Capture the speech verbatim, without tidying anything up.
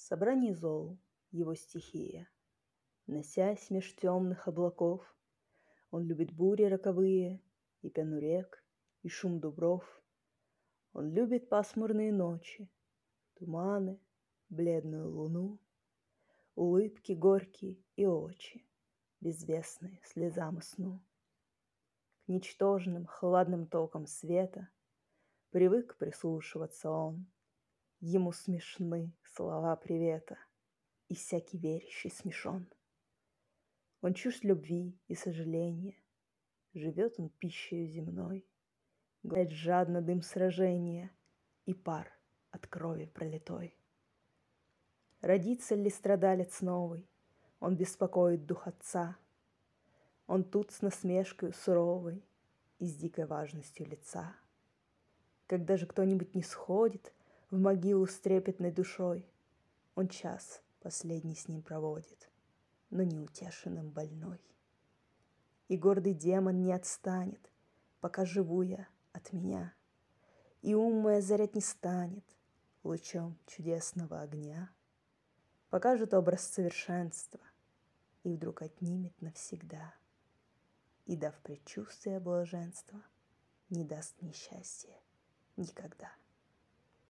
Собрание зол — его стихия. Носясь меж темных облаков, он любит бури роковые, и пену рек, и шум дубров. Он любит пасмурные ночи, туманы, бледную луну, улыбки горькие и очи, безвестные слезам и сну. К ничтожным хладным токам света привык прислушиваться он. Ему смешны слова привета, и всякий верящий смешон. Он чужд любви и сожаления, живет он пищею земной, глотает жадно дым сражения и пар от крови пролитой. Родится ли страдалец новый, он беспокоит дух отца. Он тут с насмешкой суровой и с дикой важностью лица. Когда же кто-нибудь не сходит в могилу с трепетной душой, он час последний с ним проводит, но неутешенным больной. И гордый демон не отстанет, пока живу я, от меня, и ум мой озарять не станет лучом чудесного огня. Покажет образ совершенства и вдруг отнимет навсегда, и, дав предчувствие блаженства, не даст мне счастья никогда.